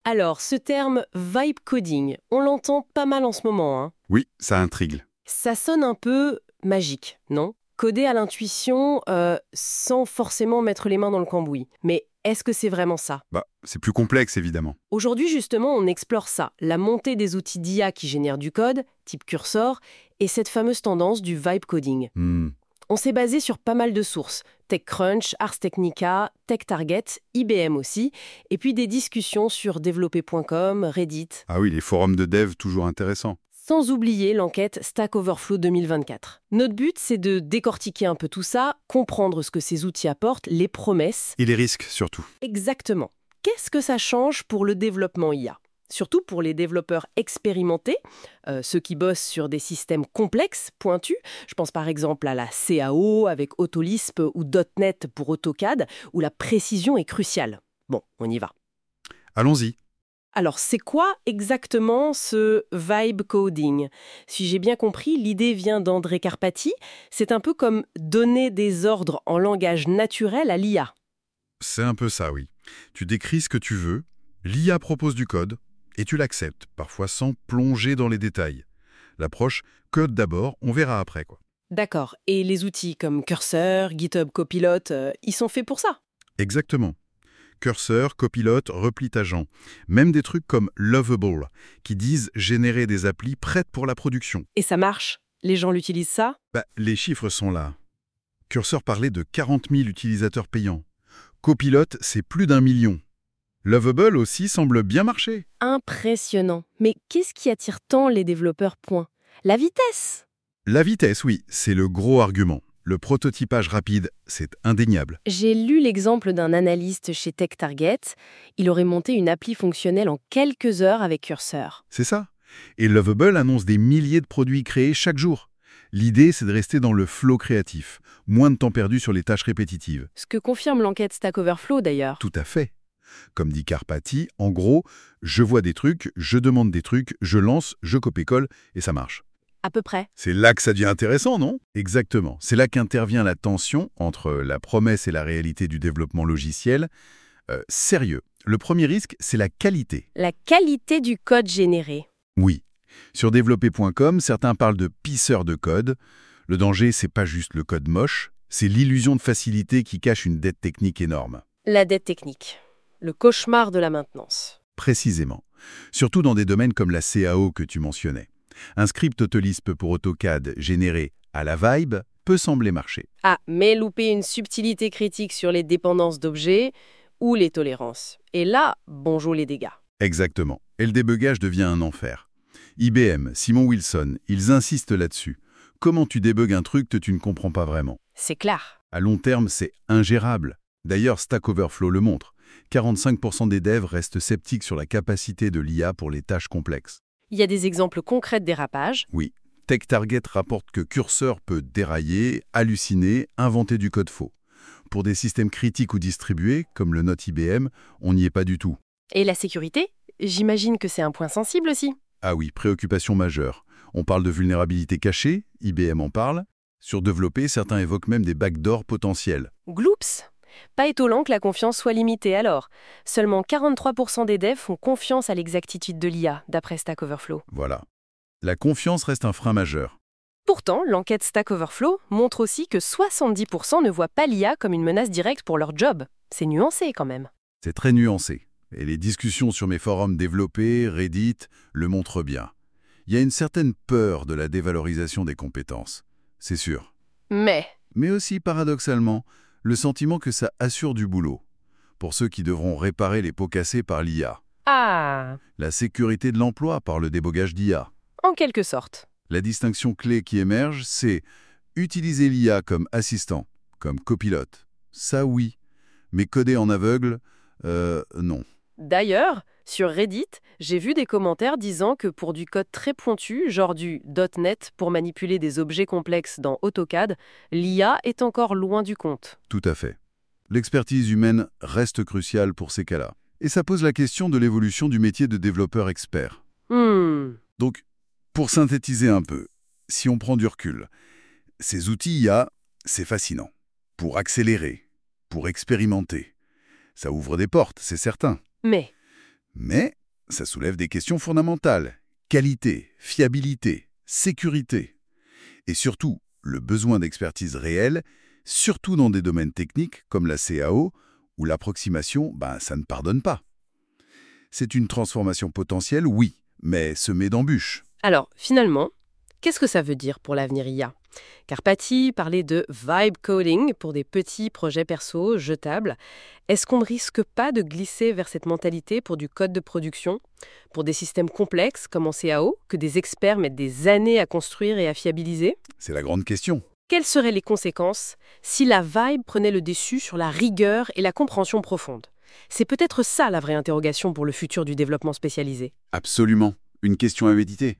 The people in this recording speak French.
Alors, ce terme vibe coding, on l'entend pas mal en ce moment, hein. Oui, ça intrigue. Ça sonne un peu magique, non? Coder à l'intuition sans forcément mettre les mains dans le cambouis. Mais est-ce que c'est vraiment ça? C'est plus complexe, évidemment. Aujourd'hui, justement, on explore ça, la montée des outils d'IA qui génèrent du code, type Cursor, et cette fameuse tendance du vibe coding. On s'est basé sur pas mal de sources, TechCrunch, Ars Technica, TechTarget, IBM aussi, et puis des discussions sur développer.com, Reddit. Ah oui, les forums de dev, toujours intéressants. Sans oublier l'enquête Stack Overflow 2024. Notre but, c'est de décortiquer un peu tout ça, comprendre ce que ces outils apportent, les promesses. Et les risques, surtout. Exactement. Qu'est-ce que ça change pour le développement IA ? Surtout pour les développeurs expérimentés, ceux qui bossent sur des systèmes complexes, pointus. Je pense par exemple à la CAO avec Autolisp ou .NET pour AutoCAD, où la précision est cruciale. Bon, on y va. Allons-y. Alors, c'est quoi exactement ce vibe coding ? Si j'ai bien compris, l'idée vient d'André Karpathy. C'est un peu comme donner des ordres en langage naturel à l'IA. C'est un peu ça, oui. Tu décris ce que tu veux, l'IA propose du code, et tu l'acceptes, parfois sans plonger dans les détails. L'approche code d'abord, on verra après, quoi. D'accord. Et les outils comme Cursor, GitHub Copilot, ils sont faits pour ça ? Exactement. Cursor, Copilot, replit agent. Même des trucs comme Lovable, qui disent générer des applis prêtes pour la production. Et ça marche ? Les gens l'utilisent ça ? Les chiffres sont là. Cursor parlait de 40 000 utilisateurs payants. Copilot, c'est plus d'1 million. Lovable aussi semble bien marcher. Impressionnant. Mais qu'est-ce qui attire tant les développeurs ? La vitesse ? La vitesse, oui, c'est le gros argument. Le prototypage rapide, c'est indéniable. J'ai lu l'exemple d'un analyste chez TechTarget. Il aurait monté une appli fonctionnelle en quelques heures avec Cursor. C'est ça. Et Lovable annonce des milliers de produits créés chaque jour. L'idée, c'est de rester dans le flow créatif, moins de temps perdu sur les tâches répétitives. Ce que confirme l'enquête Stack Overflow d'ailleurs. Tout à fait. Comme dit Karpathy, en gros, je vois des trucs, je demande des trucs, je lance, je copie-colle et ça marche. À peu près. C'est là que ça devient intéressant, non ? Exactement. C'est là qu'intervient la tension entre la promesse et la réalité du développement logiciel. Sérieux. Le premier risque, c'est la qualité. La qualité du code généré. Oui. Sur développer.com, certains parlent de pisseur de code. Le danger, c'est pas juste le code moche, c'est l'illusion de facilité qui cache une dette technique énorme. La dette technique. Le cauchemar de la maintenance. Précisément. Surtout dans des domaines comme la CAO que tu mentionnais. Un script Autolisp pour AutoCAD généré à la vibe peut sembler marcher. Ah, mais louper une subtilité critique sur les dépendances d'objets ou les tolérances. Et là, bonjour les dégâts. Exactement. Et le débugage devient un enfer. IBM, Simon Wilson, ils insistent là-dessus. Comment tu débugs un truc que tu ne comprends pas vraiment ? C'est clair. À long terme, c'est ingérable. D'ailleurs, Stack Overflow le montre. 45% des devs restent sceptiques sur la capacité de l'IA pour les tâches complexes. Il y a des exemples concrets de dérapage. Oui. TechTarget rapporte que Cursor peut dérailler, halluciner, inventer du code faux. Pour des systèmes critiques ou distribués, comme le Note IBM, on n'y est pas du tout. Et la sécurité ? J'imagine que c'est un point sensible aussi. Ah oui, préoccupation majeure. On parle de vulnérabilité cachée, IBM en parle. Sur développer, certains évoquent même des backdoors potentiels. Gloops ! Pas étonnant que la confiance soit limitée alors. Seulement 43% des devs font confiance à l'exactitude de l'IA, d'après Stack Overflow. Voilà. La confiance reste un frein majeur. Pourtant, l'enquête Stack Overflow montre aussi que 70% ne voient pas l'IA comme une menace directe pour leur job. C'est nuancé quand même. C'est très nuancé. Et les discussions sur mes forums développés, Reddit, le montrent bien. Il y a une certaine peur de la dévalorisation des compétences. C'est sûr. Mais aussi, paradoxalement, le sentiment que ça assure du boulot. Pour ceux qui devront réparer les pots cassés par l'IA. Ah, La sécurité de l'emploi par le débogage d'IA. en quelque sorte. La distinction clé qui émerge, c'est utiliser l'IA comme assistant, comme copilote. Ça oui, mais coder en aveugle, non. D'ailleurs, sur Reddit, j'ai vu des commentaires disant que pour du code très pointu, genre du .NET pour manipuler des objets complexes dans AutoCAD, l'IA est encore loin du compte. Tout à fait. L'expertise humaine reste cruciale pour ces cas-là. Et ça pose la question de l'évolution du métier de développeur expert. Donc, pour synthétiser un peu, si on prend du recul, ces outils IA, c'est fascinant. Pour accélérer, pour expérimenter. Ça ouvre des portes, c'est certain. Mais Mais ça soulève des questions fondamentales. Qualité, fiabilité, sécurité. Et surtout, le besoin d'expertise réelle, surtout dans des domaines techniques comme la CAO, où l'approximation, ça ne pardonne pas. C'est une transformation potentielle, oui, mais semée d'embûches. Alors, finalement, qu'est-ce que ça veut dire pour l'avenir IA ? Car Patty parlait de vibe coding pour des petits projets perso jetables. Est-ce qu'on ne risque pas de glisser vers cette mentalité pour du code de production, pour des systèmes complexes comme en CAO, que des experts mettent des années à construire et à fiabiliser ? C'est la grande question. Quelles seraient les conséquences si la vibe prenait le dessus sur la rigueur et la compréhension profonde ? C'est peut-être ça la vraie interrogation pour le futur du développement spécialisé. Absolument. Une question à méditer.